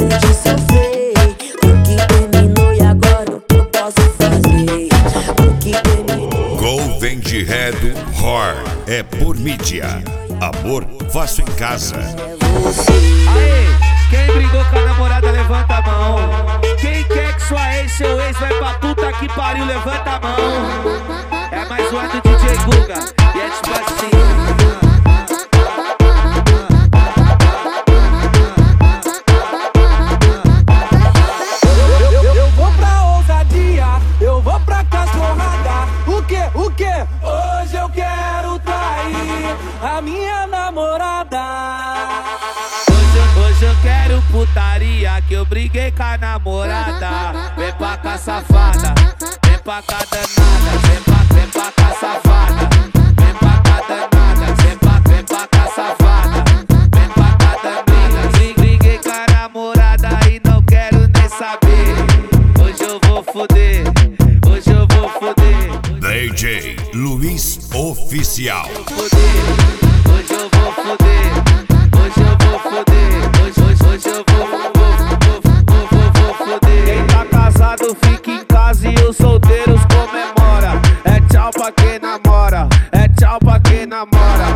de sofrer. O que terminou e agora o que eu posso fazer? O que terminou. Golden de Redo Hor é por mídia. Amor, faço em casa. Aê, quem brigou com a namorada, levanta a mão. Quem quer que sua ex, seu ex vai pra puta que pariu, levanta a mão. É mais um do DJ Guga. E é tipo assim. Eu vou pra ousadia, eu vou pra cachorrada. O quê? Hoje eu quero trair a minha namorada. Hoje eu quero putaria, que eu briguei com a namorada. Vem pra cá, safada, vem pra cá, danada. Vem pra cá, safada, vem pra cá, danada. Vem pra cá, safada, vem pra cá, danada. Briguei com a namorada e não quero nem saber. Hoje eu vou foder, hoje eu vou foder. DJ Luiz Oficial. Hoje eu vou foder, hoje eu vou foder. Hoje eu vou foder. Quem tá casado fica em casa e os solteiros comemora. É tchau pra quem namora, é tchau pra quem namora.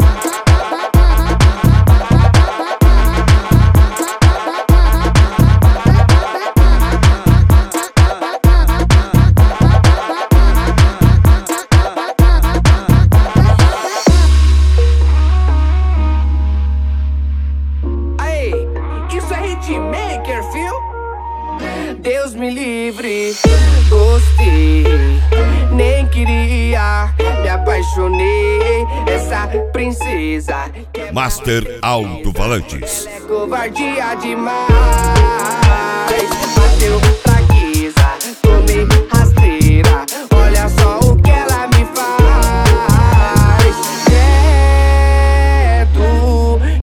Hitmaker, fio? Deus me livre, gostei, nem queria, me apaixonei. Essa princesa Master Alto Falantes. é covardia demais.